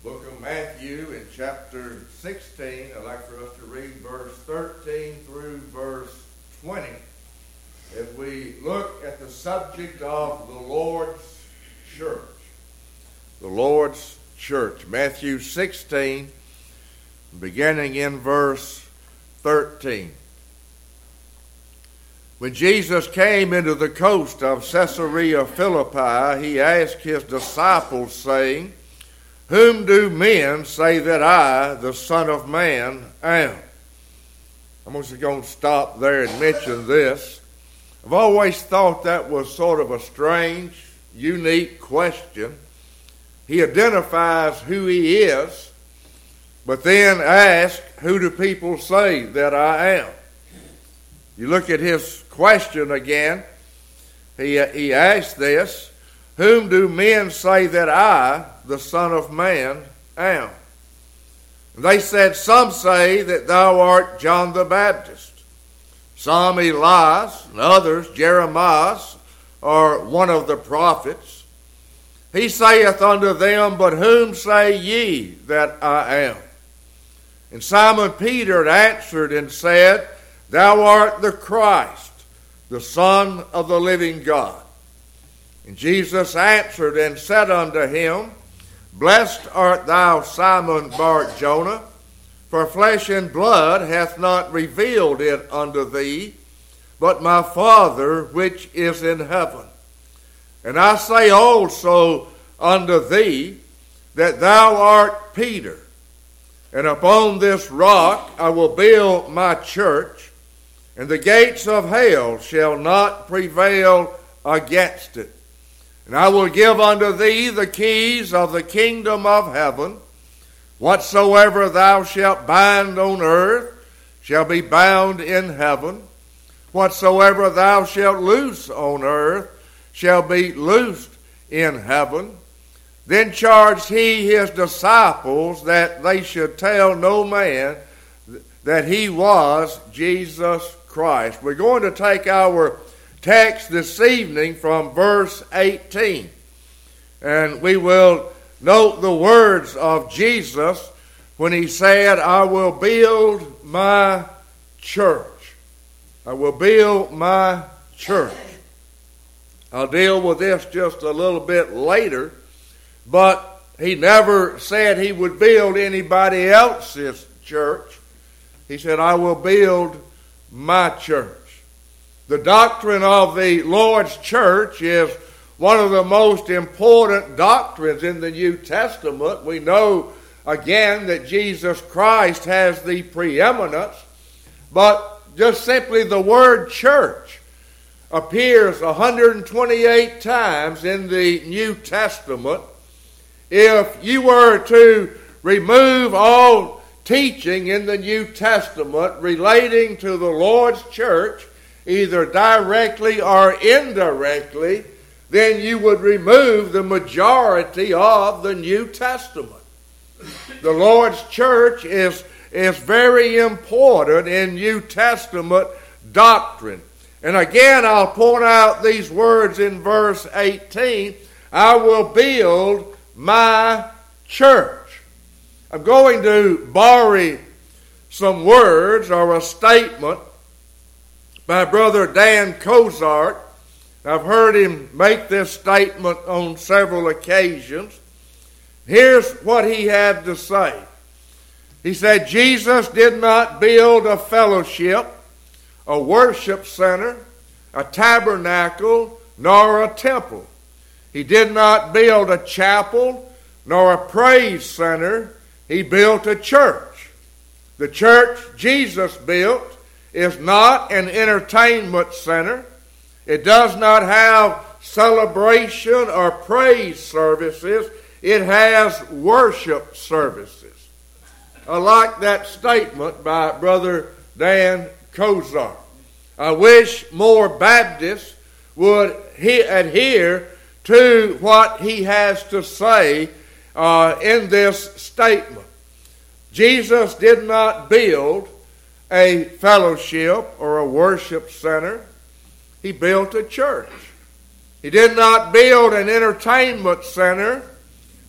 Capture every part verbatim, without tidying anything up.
Book of Matthew in chapter sixteen. I'd like for us to read verse thirteen through verse twenty as we look at the subject of the Lord's church. The Lord's church. Matthew sixteen, beginning in verse thirteen. When Jesus came into the coast of Caesarea Philippi, he asked his disciples, saying, "Whom do men say that I, the Son of Man, am?" I'm just going to stop there and mention this. I've always thought that was sort of a strange, unique question. He identifies who he is, but then asks, "Who do people say that I am?" You look at his question again. He, he asks this, "Whom do men say that I, the Son of Man, am?" They said, "Some say that thou art John the Baptist, some Elias, and others Jeremiah, or one of the prophets." He saith unto them, "But whom say ye that I am?" And Simon Peter answered and said, "Thou art the Christ, the Son of the living God." And Jesus answered and said unto him, "Blessed art thou, Simon Bar-Jonah, for flesh and blood hath not revealed it unto thee, but my Father which is in heaven. And I say also unto thee, that thou art Peter, and upon this rock I will build my church, and the gates of hell shall not prevail against it. And I will give unto thee the keys of the kingdom of heaven. Whatsoever thou shalt bind on earth shall be bound in heaven. Whatsoever thou shalt loose on earth shall be loosed in heaven." Then charged he his disciples that they should tell no man that he was Jesus Christ. We're going to take our text this evening from verse eighteen. And we will note the words of Jesus when he said, "I will build my church. I will build my church." I'll deal with this just a little bit later, but he never said he would build anybody else's church. He said, "I will build my church." The doctrine of the Lord's church is one of the most important doctrines in the New Testament. We know, again, that Jesus Christ has the preeminence, but just simply the word church appears one hundred twenty-eight times in the New Testament. If you were to remove all teaching in the New Testament relating to the Lord's church, either directly or indirectly, then you would remove the majority of the New Testament. The Lord's church is, is very important in New Testament doctrine. And again, I'll point out these words in verse eighteen, "I will build my church." I'm going to borrow some words or a statement by Brother Dan Cozart. I've heard him make this statement on several occasions. Here's what he had to say. He said, "Jesus did not build a fellowship, a worship center, a tabernacle, nor a temple. He did not build a chapel, nor a praise center. He built a church. The church Jesus built is not an entertainment center. It does not have celebration or praise services. It has worship services." I like that statement by Brother Dan Cozart. I wish more Baptists would he adhere to what he has to say uh, in this statement. Jesus did not build a fellowship or a worship center. He built a church. He did not build an entertainment center.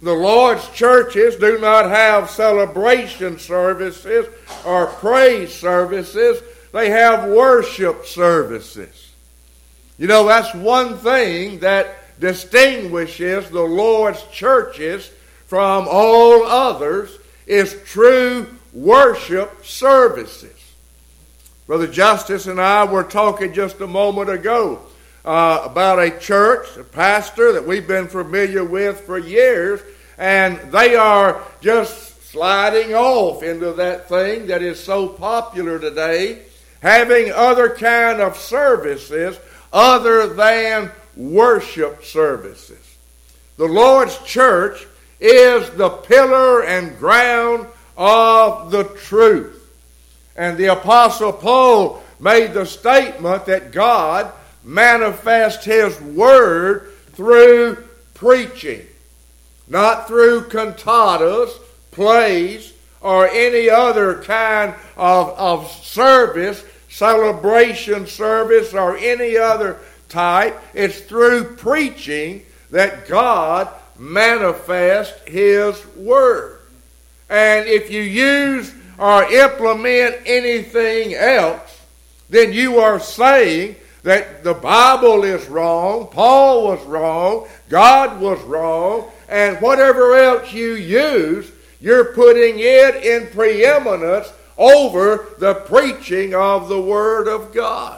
the Lord's churches do not have celebration services or praise services. They have worship services. You know, that's one thing that distinguishes the Lord's churches from all others is true worship services. Brother Justice and I were talking just a moment ago uh, about a church, a pastor that we've been familiar with for years, and they are just sliding off into that thing that is so popular today, having other kind of services other than worship services. The Lord's church is the pillar and ground of the truth. And the Apostle Paul made the statement that God manifests His Word through preaching, not through cantatas, plays, or any other kind of, of service, celebration service, or any other type. It's through preaching that God manifests His Word. And if you use or implement anything else, then you are saying that the Bible is wrong, Paul was wrong, God was wrong, and whatever else you use, you're putting it in preeminence over the preaching of the Word of God.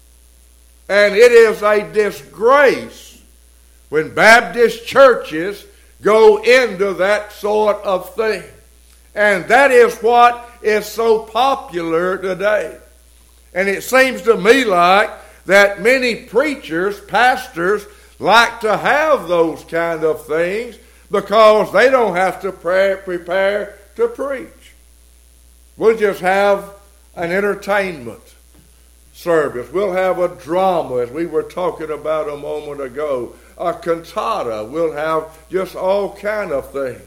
And it is a disgrace when Baptist churches go into that sort of thing. And that is what is so popular today. And it seems to me like that many preachers, pastors, like to have those kind of things because they don't have to pray, prepare to preach. We'll just have an entertainment service. We'll have a drama, as we were talking about a moment ago, a cantata. We'll have just all kind of things.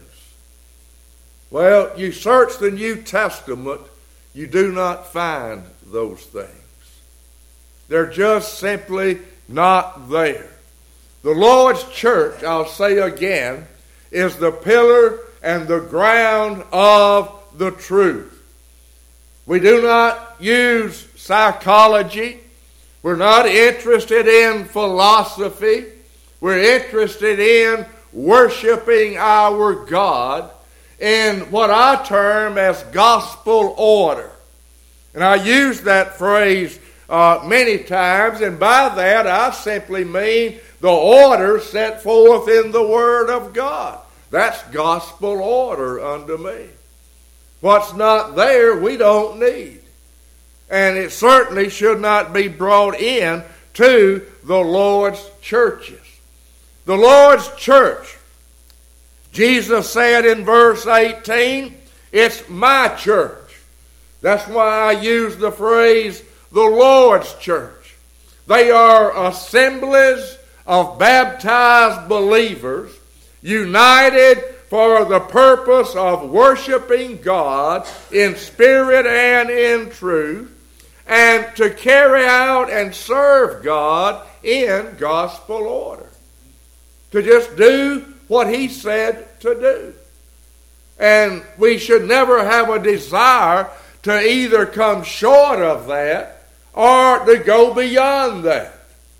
Well, you search the New Testament, you do not find those things. They're just simply not there. The Lord's church, I'll say again, is the pillar and the ground of the truth. We do not use psychology. We're not interested in philosophy. We're interested in worshiping our God in what I term as gospel order. And I use that phrase uh, many times, and by that I simply mean the order set forth in the Word of God. That's gospel order unto me. What's not there, we don't need. And it certainly should not be brought in to the Lord's churches. The Lord's church, Jesus said in verse eighteen, it's my church. That's why I use the phrase, the Lord's church. They are assemblies of baptized believers united for the purpose of worshiping God in spirit and in truth, and to carry out and serve God in gospel order. To just do what He said to do. And we should never have a desire to either come short of that or to go beyond that.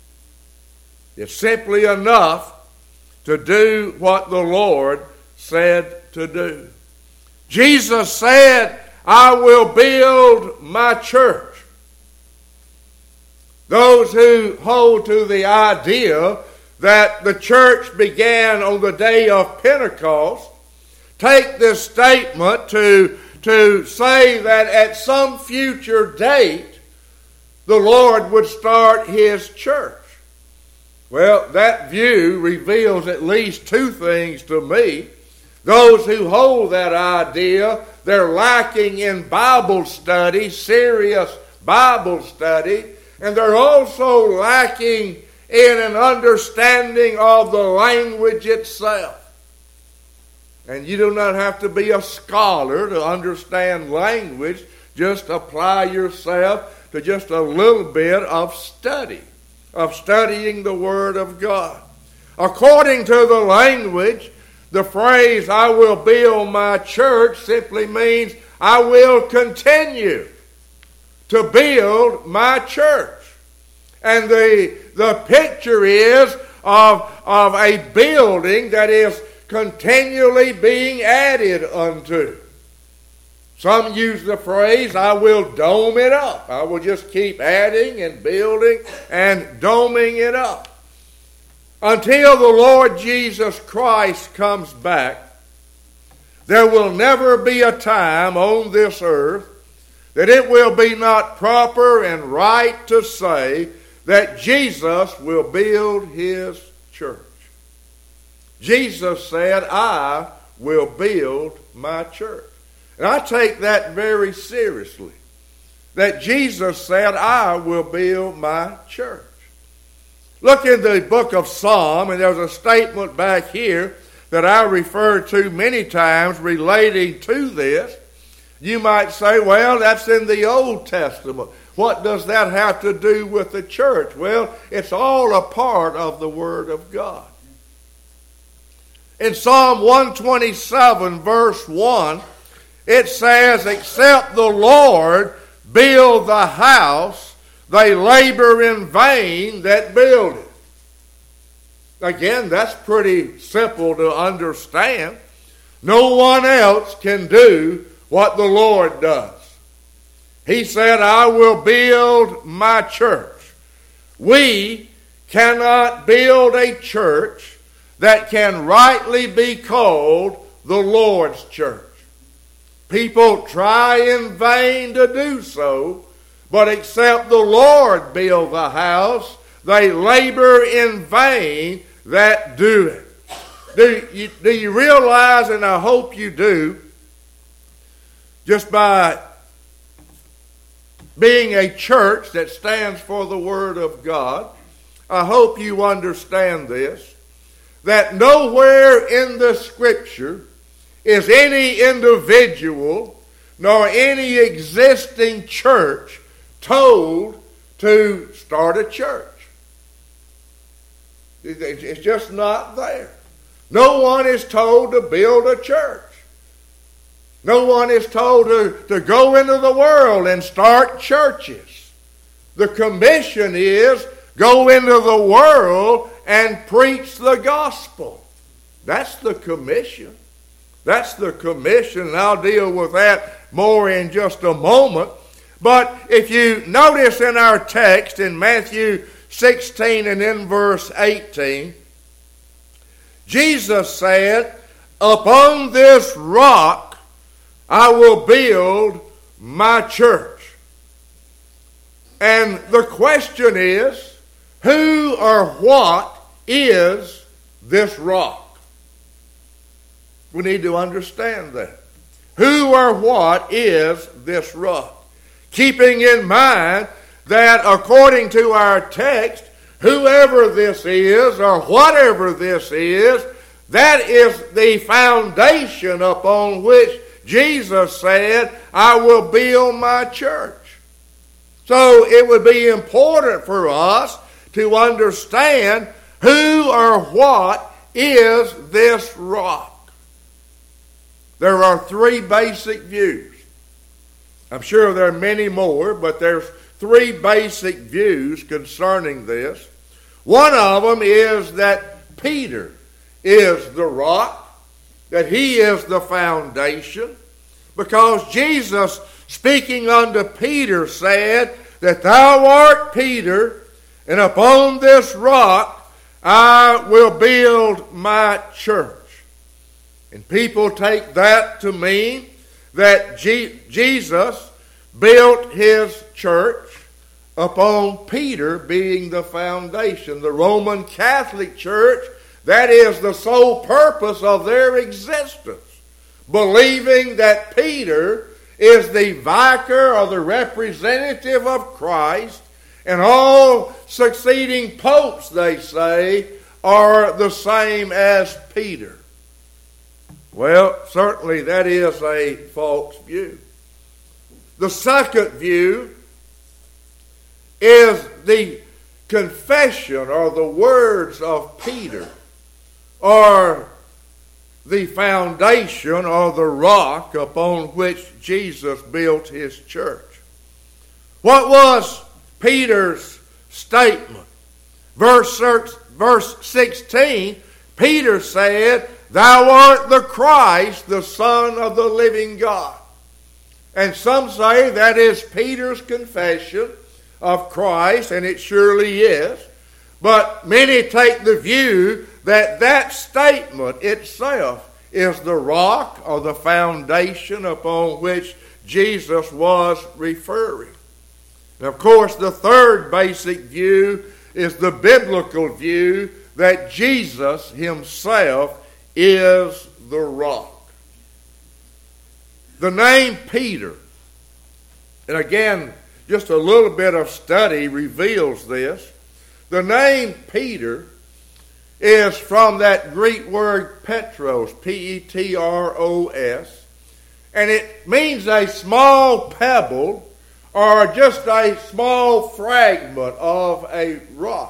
It's simply enough to do what the Lord said to do. Jesus said, I will build my church. Those who hold to the idea that the church began on the day of Pentecost take this statement to, to say that at some future date the Lord would start His church. Well, that view reveals at least two things to me. Those who hold that idea, they're lacking in Bible study, serious Bible study, and they're also lacking in an understanding of the language itself. And you do not have to be a scholar to understand language. Just apply yourself to just a little bit of study, of studying the Word of God. According to the language, the phrase, I will build my church, simply means I will continue to build my church. And the, the picture is of, of a building that is continually being added unto. Some use the phrase, I will dome it up. I will just keep adding and building and doming it up. Until the Lord Jesus Christ comes back, there will never be a time on this earth that it will be not proper and right to say that Jesus will build his church. Jesus said, I will build my church. And I take that very seriously. That Jesus said, I will build my church. Look in the book of Psalm, and there's a statement back here that I refer to many times relating to this. You might say, well, that's in the Old Testament. What does that have to do with the church? Well, it's all a part of the Word of God. In Psalm one twenty-seven, verse one, it says, except the Lord build the house, they labor in vain that build it. Again, that's pretty simple to understand. No one else can do what the Lord does. He said, I will build my church. We cannot build a church that can rightly be called the Lord's church. People try in vain to do so, but except the Lord build the house, they labor in vain that do it. Do you, do you realize, and I hope you do, just by being a church that stands for the Word of God, I hope you understand this, that nowhere in the Scripture is any individual nor any existing church told to start a church. It's just not there. No one is told to build a church. No one is told to, to go into the world and start churches. The commission is go into the world and preach the gospel. That's the commission. That's the commission, and I'll deal with that more in just a moment. But if you notice in our text in Matthew sixteen and in verse eighteen, Jesus said, upon this rock I will build my church. And the question is, who or what is this rock? We need to understand that. Who or what is this rock? Keeping in mind that according to our text, whoever this is or whatever this is, that is the foundation upon which Jesus said, I will build my church. So it would be important for us to understand who or what is this rock. There are three basic views. I'm sure there are many more, but there's three basic views concerning this. One of them is that Peter is the rock, that he is the foundation, because Jesus, speaking unto Peter, said that thou art Peter, and upon this rock I will build my church. And people take that to mean that G- Jesus built his church upon Peter being the foundation. The Roman Catholic Church, that is the sole purpose of their existence, believing that Peter is the vicar or the representative of Christ, and all succeeding popes, they say, are the same as Peter. Well, certainly that is a false view. The second view is the confession or the words of Peter, or the foundation or the rock upon which Jesus built his church. What was Peter's statement? Verse, verse sixteen, Peter said, "Thou art the Christ, the Son of the living God." And some say that is Peter's confession of Christ, and it surely is. But many take the view that that statement itself is the rock or the foundation upon which Jesus was referring. And of course, the third basic view is the biblical view that Jesus himself is the rock. The name Peter, and again, just a little bit of study reveals this. The name Peter is from that Greek word Petros, P E T R O S, and it means a small pebble or just a small fragment of a rock.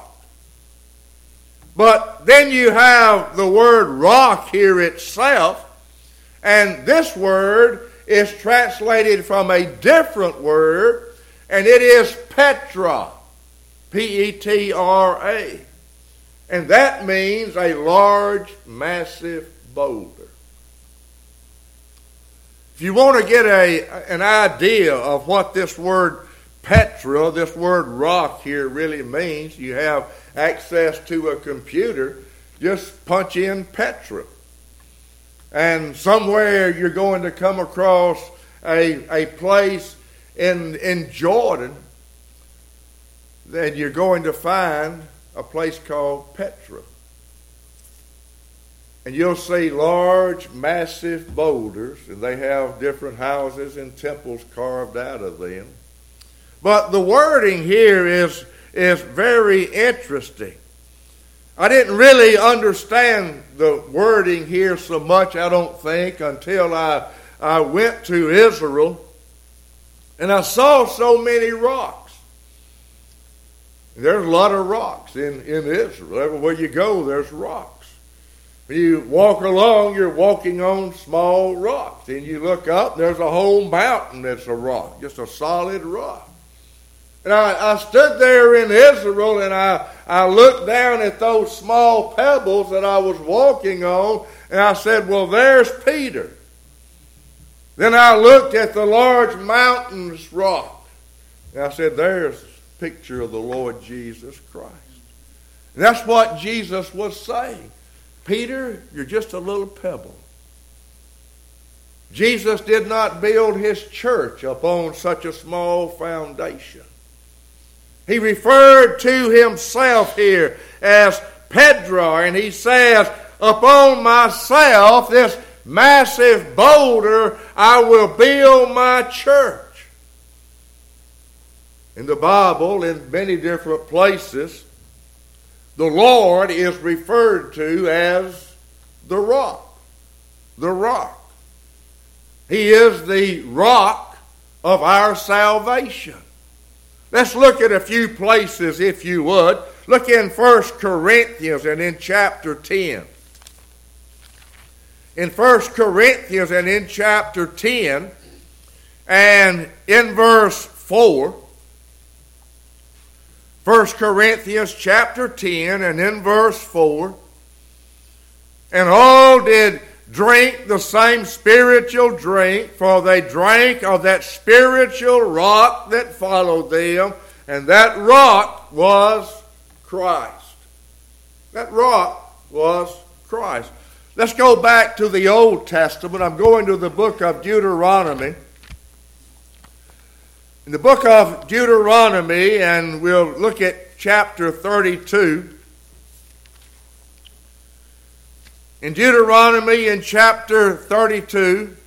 But then you have the word rock here itself, and this word is translated from a different word, and it is Petra, P E T R A. And that means a large, massive boulder. If you want to get a, an idea of what this word Petra, this word rock here really means, you have access to a computer, just punch in Petra. And somewhere you're going to come across a, a place in, in Jordan that you're going to find a place called Petra. And you'll see large, massive boulders, and they have different houses and temples carved out of them. But the wording here is, is very interesting. I didn't really understand the wording here so much, I don't think, until I, I went to Israel and I saw so many rocks. There's a lot of rocks in, in Israel. Everywhere you go, there's rocks. When you walk along, you're walking on small rocks. And you look up, there's a whole mountain that's a rock, just a solid rock. And I, I stood there in Israel, and I, I looked down at those small pebbles that I was walking on, and I said, well, there's Peter. Then I looked at the large mountainous rock, and I said, there's a picture of the Lord Jesus Christ. And that's what Jesus was saying. Peter, you're just a little pebble. Jesus did not build his church upon such a small foundation. He referred to himself here as Petra, and he says, upon myself, this massive boulder, I will build my church. In the Bible, in many different places, the Lord is referred to as the rock. The rock. He is the rock of our salvation. Let's look at a few places, if you would. Look in First Corinthians and in chapter ten. In First Corinthians and in chapter ten and in verse four. First Corinthians chapter ten and in verse four. And all did drink the same spiritual drink, for they drank of that spiritual rock that followed them, and that rock was Christ. That rock was Christ. Let's go back to the Old Testament. I'm going to the book of Deuteronomy. In the book of Deuteronomy, and we'll look at chapter thirty-two. In Deuteronomy, in chapter thirty-two,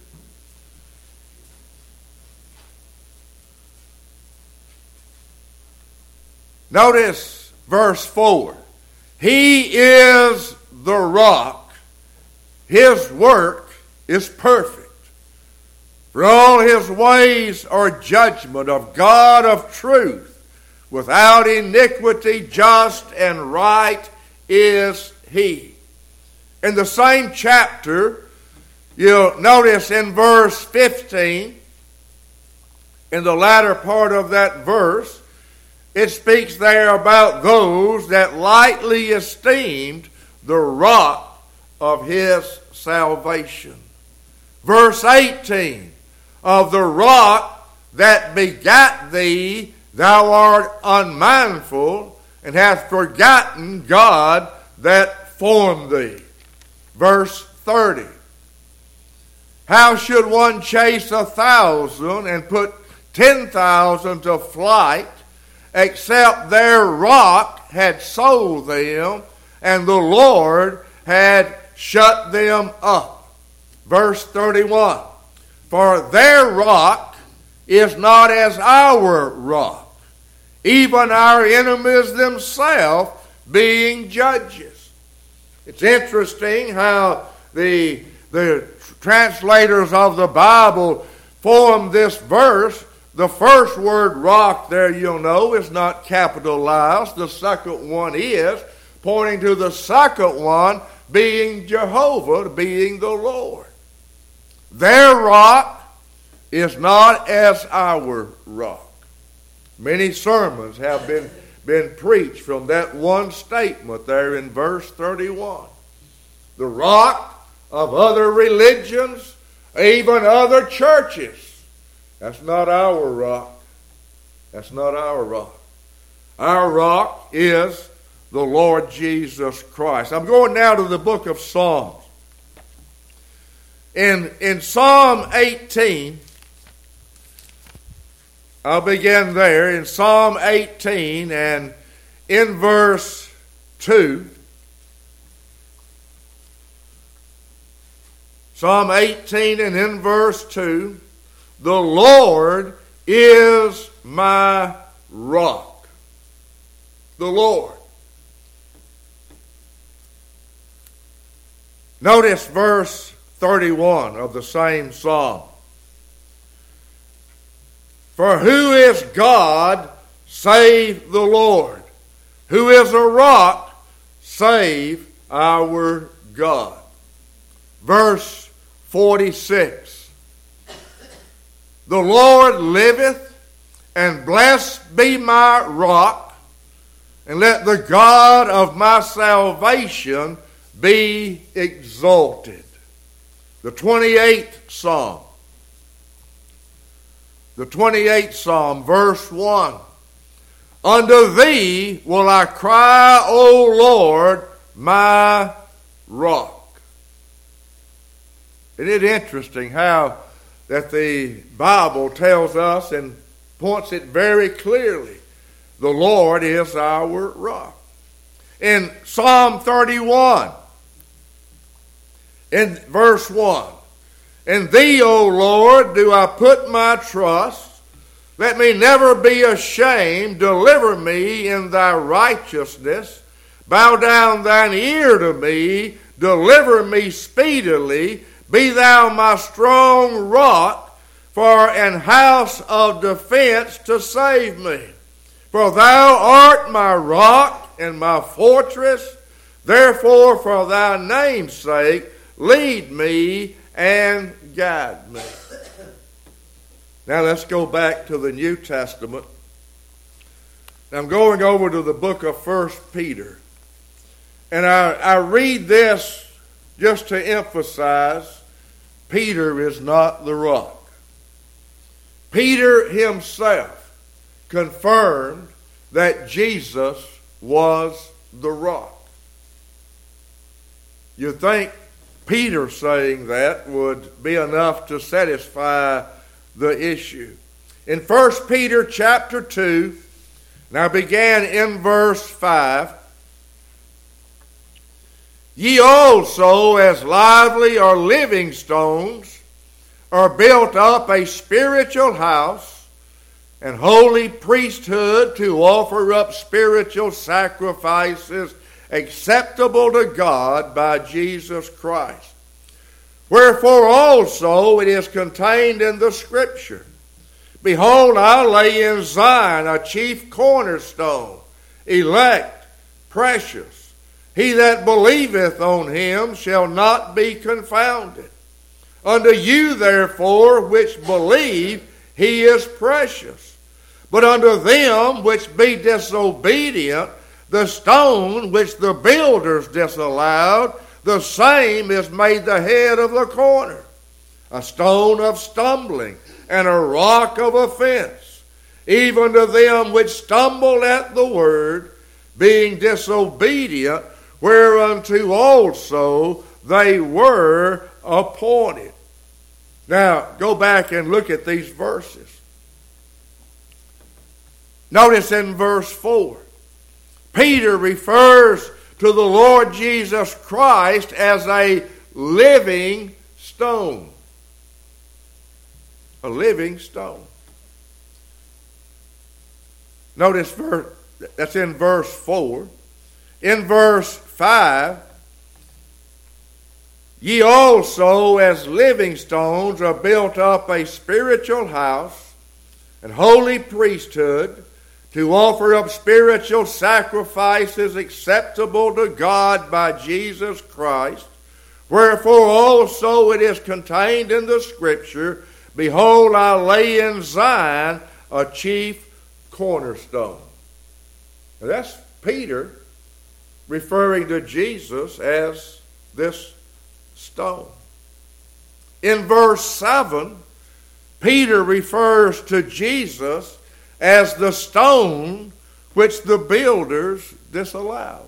notice verse four. He is the rock. His work is perfect. For all his ways are judgment of God of truth. Without iniquity, just and right is he. In the same chapter, you'll notice in verse fifteen, in the latter part of that verse, it speaks there about those that lightly esteemed the rock of his salvation. Verse eighteen, of the rock that begat thee, thou art unmindful, and hast forgotten God that formed thee. Verse thirty, how should one chase a thousand and put ten thousand to flight, except their rock had sold them, and the Lord had shut them up? Verse thirty-one, for their rock is not as our rock, even our enemies themselves being judges. It's interesting how the, the translators of the Bible form this verse. The first word rock there, you'll know, is not capitalized. The second one is, pointing to the second one being Jehovah, being the Lord. Their rock is not as our rock. Many sermons have been, been preached from that one statement there in verse thirty-one. The rock of other religions, even other churches, that's not our rock. That's not our rock. Our rock is the Lord Jesus Christ. I'm going now to the book of Psalms. In, in Psalm eighteen, I'll begin there. In Psalm eighteen and in verse two, Psalm eighteen and in verse two, the Lord is my rock. The Lord. Notice verse thirty-one of the same psalm. For who is God save the Lord? Who is a rock save our God? Verse forty-six. The Lord liveth, and blessed be my rock, and let the God of my salvation be exalted. The twenty-eighth Psalm. The twenty-eighth Psalm, verse one. Unto thee will I cry, O Lord, my rock. Isn't it interesting how that the Bible tells us and points it very clearly? The Lord is our rock. In Psalm thirty-one, in verse one, in thee, O Lord, do I put my trust. Let me never be ashamed. Deliver me in thy righteousness. Bow down thine ear to me. Deliver me speedily. Be thou my strong rock, for an house of defense to save me. For thou art my rock and my fortress. Therefore, for thy name's sake, lead me and guide me. Now let's go back to the New Testament. I'm going over to the book of First Peter. And I, I read this just to emphasize Peter is not the rock. Peter himself confirmed that Jesus was the rock. You think Peter saying that would be enough to satisfy the issue. In First Peter chapter two, now began in verse five, ye also as lively or living stones are built up a spiritual house and holy priesthood to offer up spiritual sacrifices acceptable to God by Jesus Christ. Wherefore also it is contained in the Scripture, behold, I lay in Zion a chief cornerstone, elect, precious. He that believeth on him shall not be confounded. Unto you, therefore, which believe, he is precious. But unto them which be disobedient, the stone which the builders disallowed, the same is made the head of the corner, a stone of stumbling, and a rock of offense, even to them which stumble at the word, being disobedient, whereunto also they were appointed. Now, go back and look at these verses. Notice in verse four, Peter refers to the Lord Jesus Christ as a living stone. A living stone. Notice verse, that's in verse four. In verse five, ye also as living stones are built up a spiritual house and holy priesthood, to offer up spiritual sacrifices acceptable to God by Jesus Christ. Wherefore also it is contained in the Scripture, behold, I lay in Zion a chief cornerstone. Now that's Peter referring to Jesus as this stone. In verse seven, Peter refers to Jesus as the stone which the builders disallowed.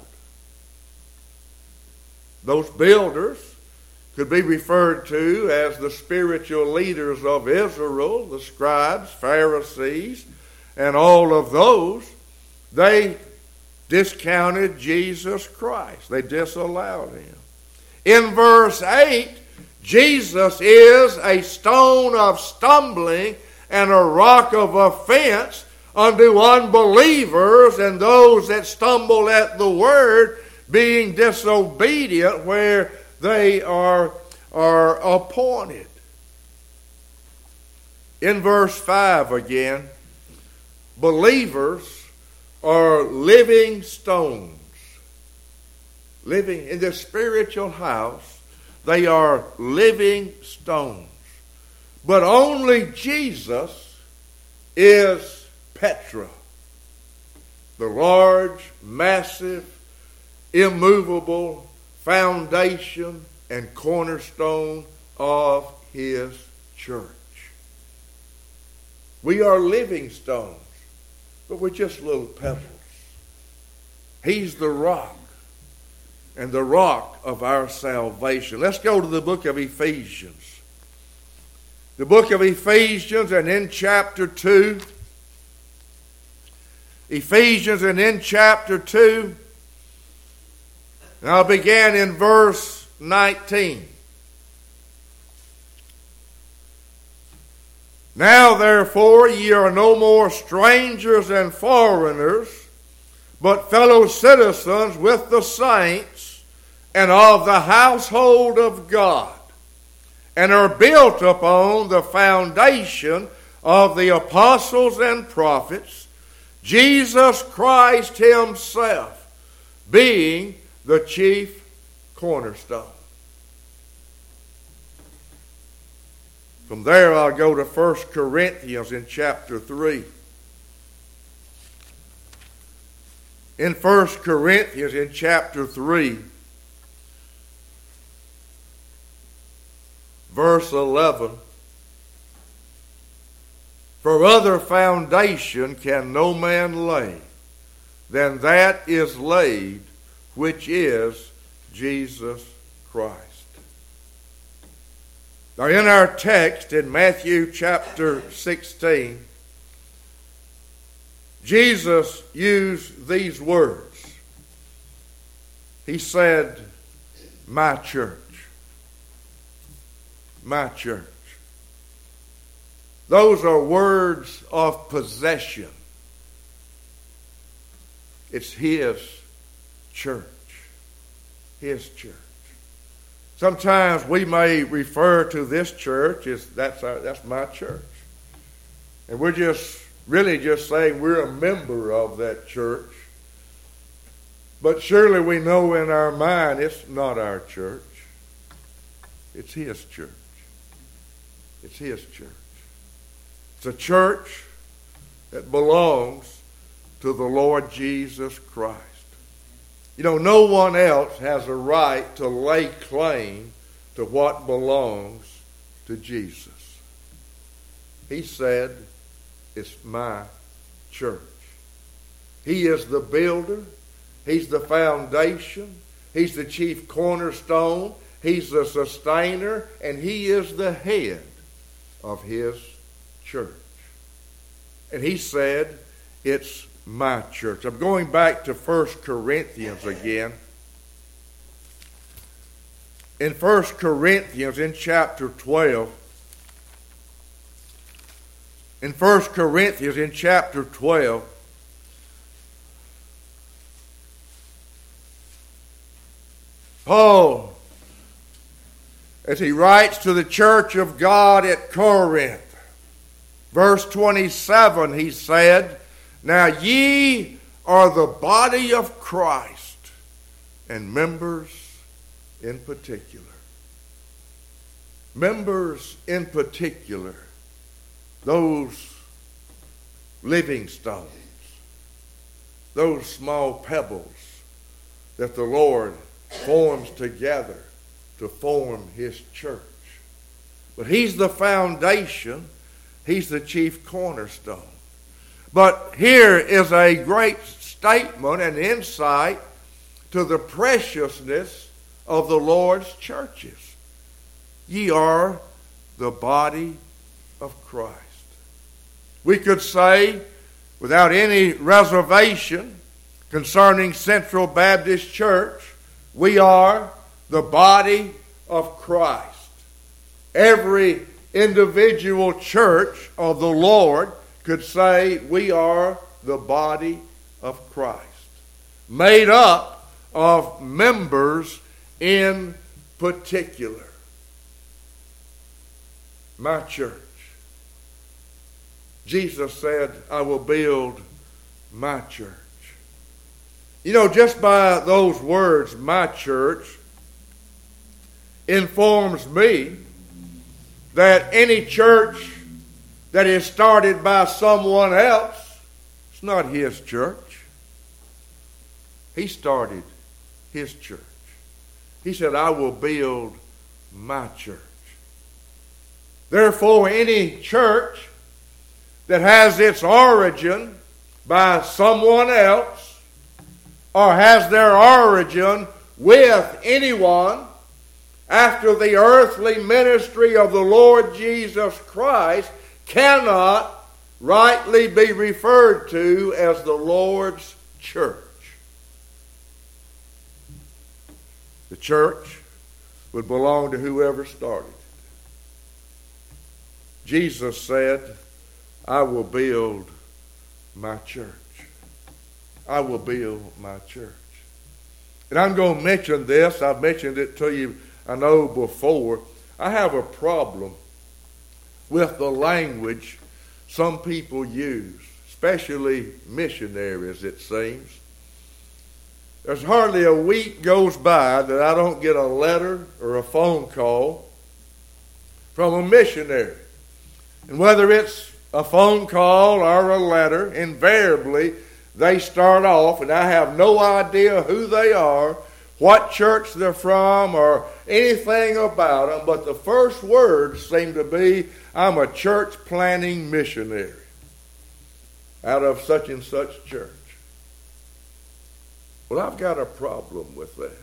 Those builders could be referred to as the spiritual leaders of Israel, the scribes, Pharisees, and all of those. They discounted Jesus Christ. They disallowed him. In verse eight, Jesus is a stone of stumbling and a rock of offense unto unbelievers and those that stumble at the word, being disobedient where they are, are appointed. In verse five again, believers are living stones. Living in the spiritual house, they are living stones. But only Jesus is Petra, the large, massive, immovable foundation and cornerstone of his church. We are living stones, but we're just little pebbles. He's the rock and the rock of our salvation. Let's go to the book of Ephesians. The book of Ephesians, and in chapter two, Ephesians and in chapter two, and I'll begin in verse nineteen. Now therefore ye are no more strangers and foreigners, but fellow citizens with the saints and of the household of God, and are built upon the foundation of the apostles and prophets, Jesus Christ himself being the chief cornerstone. From there I'll go to First Corinthians in chapter three. In First Corinthians in chapter three, verse eleven, for other foundation can no man lay than that is laid, which is Jesus Christ. Now in our text in Matthew chapter sixteen, Jesus used these words. He said, my church. My church. Those are words of possession. It's his church. His church. Sometimes we may refer to this church as that's our, that's my church. And we're just really just saying we're a member of that church. But surely we know in our mind it's not our church. It's his church. It's his church. It's a church that belongs to the Lord Jesus Christ. You know, no one else has a right to lay claim to what belongs to Jesus. He said, it's my church. He is the builder. He's the foundation. He's the chief cornerstone. He's the sustainer. And he is the head of his church. And he said, it's my church. I'm going back to First Corinthians again. In First Corinthians, in chapter twelve, in First Corinthians, in chapter twelve, Paul, as he writes to the church of God at Corinth, verse twenty-seven, he said, now ye are the body of Christ, and members in particular. Members in particular, those living stones, those small pebbles that the Lord forms together to form his church. But he's the foundation. He's the chief cornerstone. But here is a great statement and insight to the preciousness of the Lord's churches. Ye are the body of Christ. We could say, without any reservation concerning Central Baptist Church, we are the body of Christ. Every individual church of the Lord could say we are the body of Christ, made up of members in particular. My church. Jesus said, I will build my church. You know, just by those words, my church, informs me that any church that is started by someone else, it's not his church. He started his church. He said, I will build my church. Therefore, any church that has its origin by someone else or has their origin with anyone after the earthly ministry of the Lord Jesus Christ cannot rightly be referred to as the Lord's church. The church would belong to whoever started. Jesus said, I will build my church. I will build my church. And I'm going to mention this. I've mentioned it to you, I know, before. I have a problem with the language some people use, especially missionaries, it seems. There's hardly a week goes by that I don't get a letter or a phone call from a missionary. And whether it's a phone call or a letter, invariably they start off, and I have no idea who they are, what church they're from, or anything about them, but the first words seem to be, I'm a church planting missionary out of such and such church. Well, I've got a problem with that.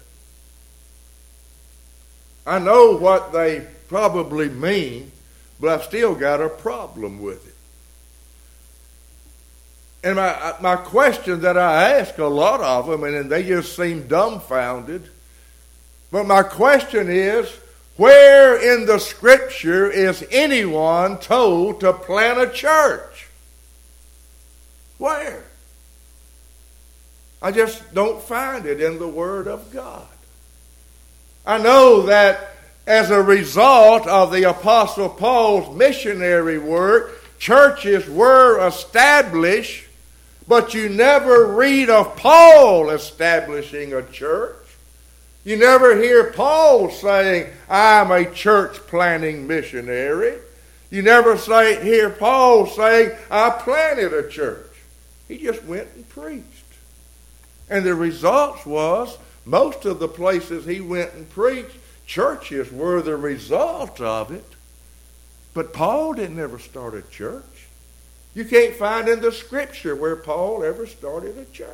I know what they probably mean, but I've still got a problem with it. And my, my question that I ask a lot of them, and they just seem dumbfounded, but my question is, where in the Scripture is anyone told to plant a church? Where? I just don't find it in the Word of God. I know that as a result of the Apostle Paul's missionary work, churches were established But you never read of Paul establishing a church. You never hear Paul saying, I'm a church planting missionary. You never say, hear Paul saying, I planted a church. He just went and preached. And the results was, most of the places he went and preached, churches were the result of it. But Paul didn't ever start a church. You can't find in the scripture where Paul ever started a church.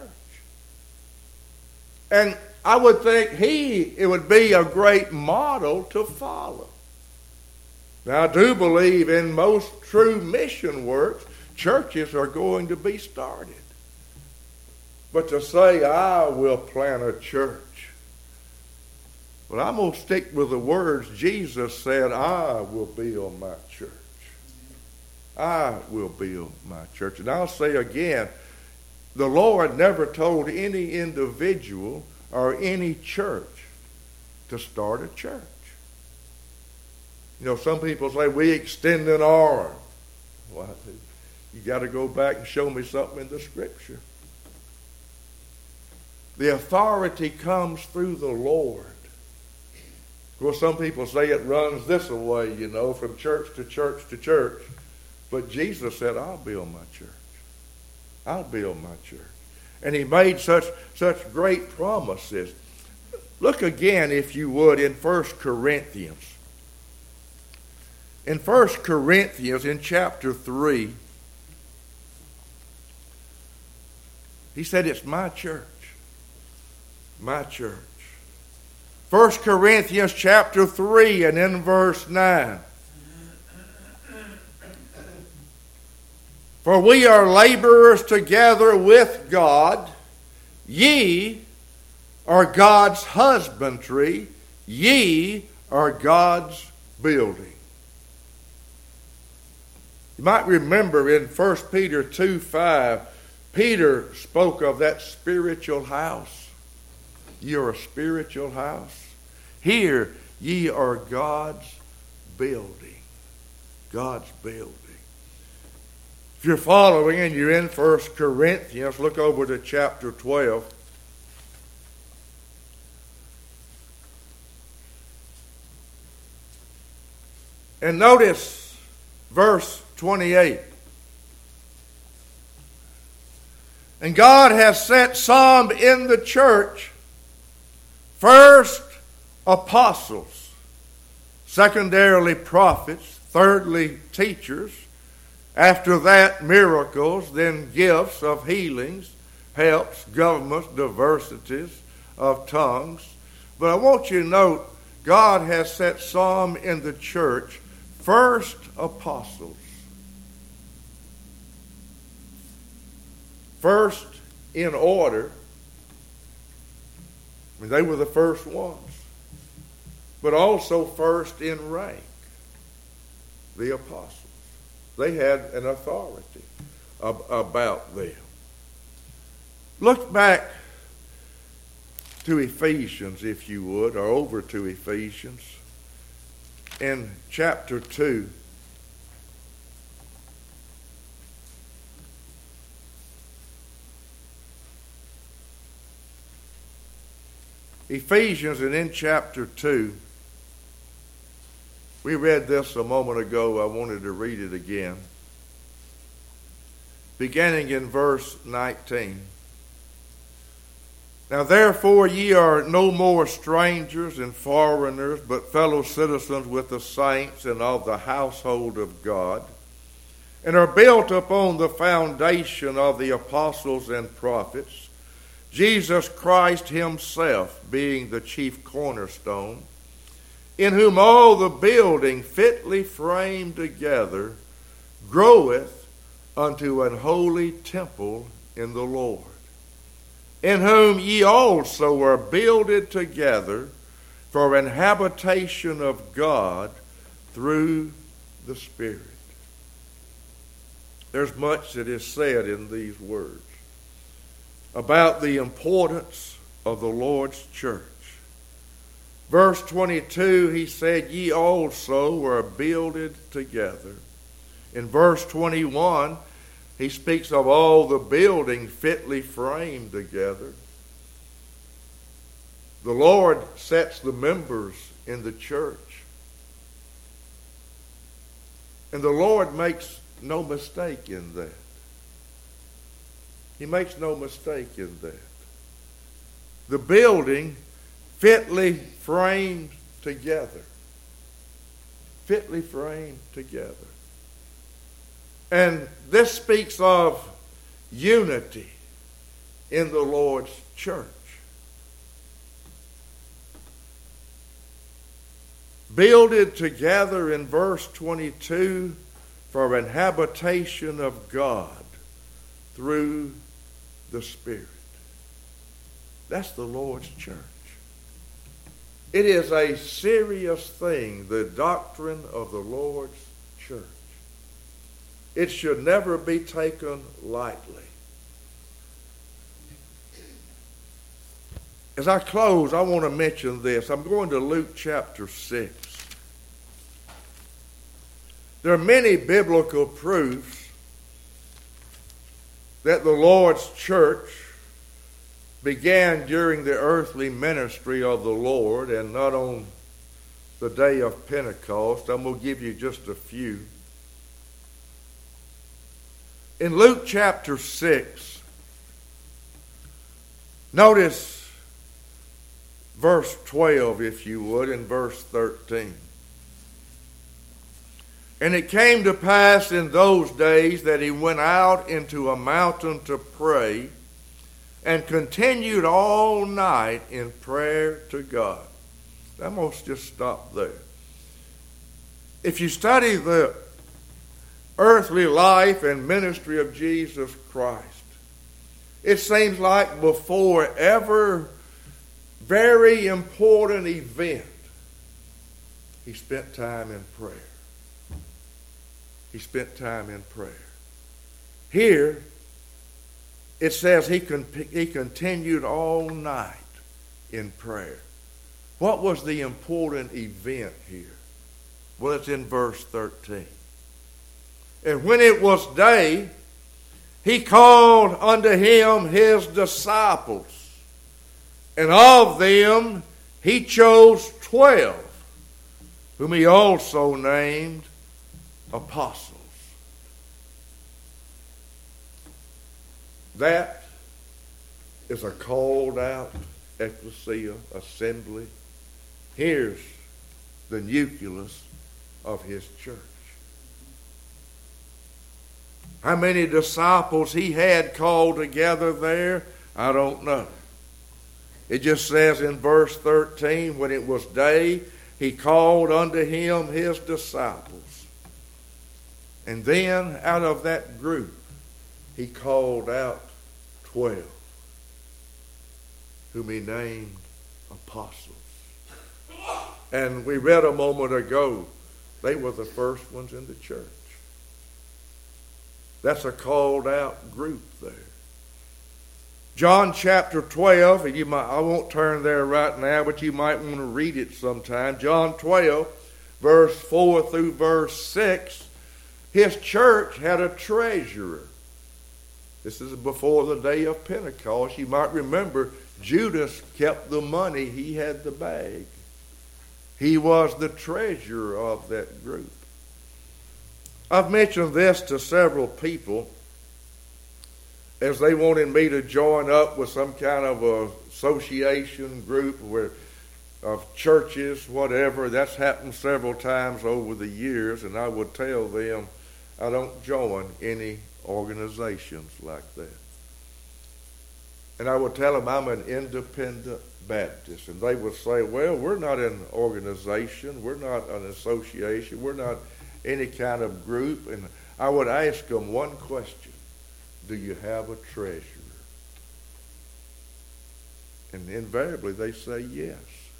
And I would think he, it would be a great model to follow. Now, I do believe in most true mission works, churches are going to be started. But to say, I will plant a church. Well, I'm going to stick with the words Jesus said, I will build my church. I will build my church. And I'll say again, the Lord never told any individual or any church to start a church. You know, some people say, we extend an arm. Well, you got to go back and show me something in the scripture. The authority comes through the Lord. Of course, some people say it runs this way, you know, from church to church to church. But Jesus said, I'll build my church. I'll build my church. And he made such, such great promises. Look again, if you would, in First Corinthians. In First Corinthians, in chapter three, he said, it's my church. My church. First Corinthians chapter three and in verse nine. For we are laborers together with God. Ye are God's husbandry. Ye are God's building. You might remember in First Peter two five, Peter spoke of that spiritual house. You're a spiritual house. Here, ye are God's building. God's building. If you're following and you're in First Corinthians, look over to chapter twelve. And notice verse twenty-eight. And God has set some in the church, first apostles, secondarily prophets, thirdly teachers, after that miracles, then gifts of healings, helps, governments, diversities of tongues. But I want you to note, God has set some in the church, first apostles. First in order. I mean, they were the first ones. But also first in rank. The apostles. They had an authority ab- about them. Look back to Ephesians, if you would, or over to Ephesians, in chapter two. Ephesians, and in chapter two, we read this a moment ago. I wanted to read it again. Beginning in verse nineteen. Now therefore ye are no more strangers and foreigners, but fellow citizens with the saints and of the household of God, and are built upon the foundation of the apostles and prophets, Jesus Christ himself being the chief cornerstone, in whom all the building fitly framed together groweth unto an holy temple in the Lord, in whom ye also are builded together for an habitation of God through the Spirit. There's much that is said in these words about the importance of the Lord's church. Verse twenty-two, he said, ye also were builded together. In verse twenty-one, he speaks of all the building fitly framed together. The Lord sets the members in the church. And the Lord makes no mistake in that. He makes no mistake in that. The building fitly framed together. Fitly framed together. And this speaks of unity in the Lord's church. Builded together in verse twenty-two for an habitation of God through the Spirit. That's the Lord's church. It is a serious thing, the doctrine of the Lord's church. It should never be taken lightly. As I close, I want to mention this. I'm going to Luke chapter six. There are many biblical proofs that the Lord's church began during the earthly ministry of the Lord and not on the day of Pentecost. I'm going to give you just a few. In Luke chapter six, notice verse twelve, if you would, and verse thirteen. And it came to pass in those days that he went out into a mountain to pray and continued all night in prayer to God. I'm going to just stop there. If you study the earthly life and ministry of Jesus Christ, it seems like before every very important event, he spent time in prayer. He spent time in prayer. Here, it says he, con- he continued all night in prayer. What was the important event here? Well, it's in verse thirteen. And when it was day, he called unto him his disciples, and of them he chose twelve, whom he also named apostles. That is a called out ecclesia assembly. Here's the nucleus of his church. How many disciples he had called together there, I don't know. It just says in verse thirteen, when it was day, he called unto him his disciples. And then out of that group, he called out twelve, whom he named apostles. And we read a moment ago, they were the first ones in the church. That's a called out group there. John chapter twelve, and you might, I won't turn there right now, but you might want to read it sometime. John twelve, verse four through verse six. His church had a treasurer. This is before the day of Pentecost. You might remember Judas kept the money. He had the bag. He was the treasurer of that group. I've mentioned this to several people as they wanted me to join up with some kind of a association group where of churches, whatever. That's happened several times over the years, and I would tell them I don't join any organizations like that. And I would tell them I'm an independent Baptist, and they would say, well, we're not an organization, we're not an association, we're not any kind of group. And I would ask them one question: do you have a treasurer? And invariably they say yes.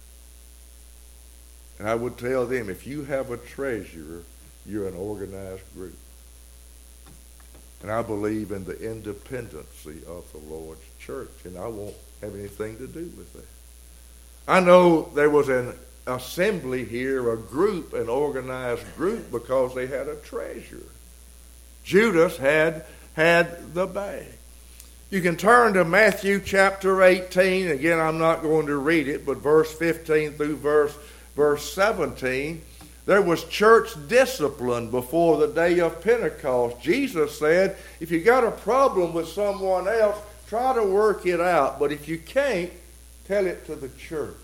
And I would tell them, if you have a treasurer, you're an organized group. And I believe in the independency of the Lord's church, and I won't have anything to do with that. I know there was an assembly here, a group, an organized group, because they had a treasurer. Judas had had the bag. You can turn to Matthew chapter eighteen. Again, I'm not going to read it, but verse fifteen through verse, verse seventeen. There was church discipline before the day of Pentecost. Jesus said, if you got a problem with someone else, try to work it out. But if you can't, tell it to the church.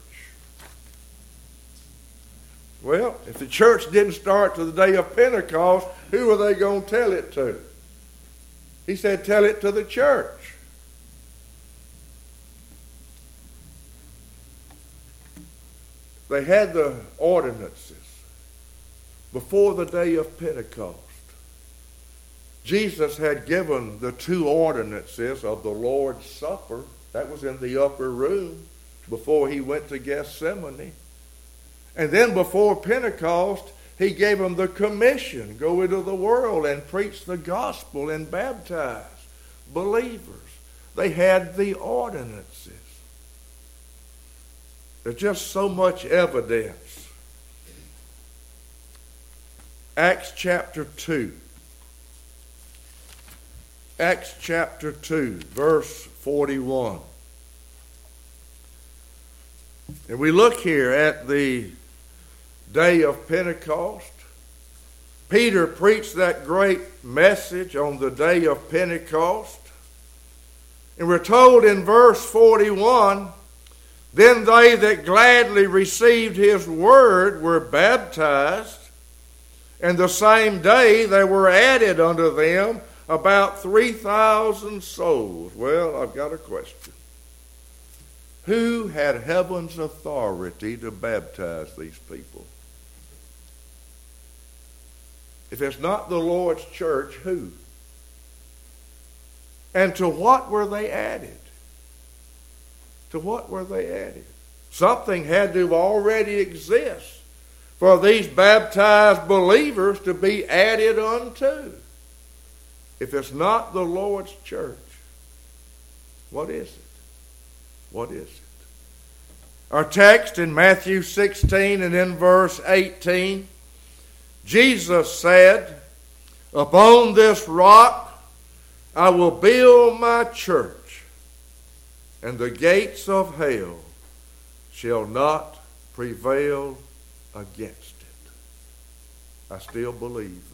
Well, if the church didn't start to the day of Pentecost, who are they going to tell it to? He said, tell it to the church. They had the ordinances before the day of Pentecost. Jesus had given the two ordinances of the Lord's Supper. That was in the upper room before he went to Gethsemane. And then before Pentecost, he gave them the commission, go into the world and preach the gospel and baptize believers. They had the ordinances. There's just so much evidence. Acts chapter two. Acts chapter two, verse forty-one. And we look here at the day of Pentecost. Peter preached that great message on the day of Pentecost. And we're told in verse forty-one, then they that gladly received his word were baptized, and the same day there were added unto them about three thousand souls. Well, I've got a question. Who had heaven's authority to baptize these people? If it's not the Lord's church, who? And to what were they added? To what were they added? Something had to already exist for these baptized believers to be added unto. If it's not the Lord's church, what is it? What is it? Our text in Matthew sixteen and in verse eighteen, Jesus said, upon this rock I will build my church, and the gates of hell shall not prevail against it. I still believe that.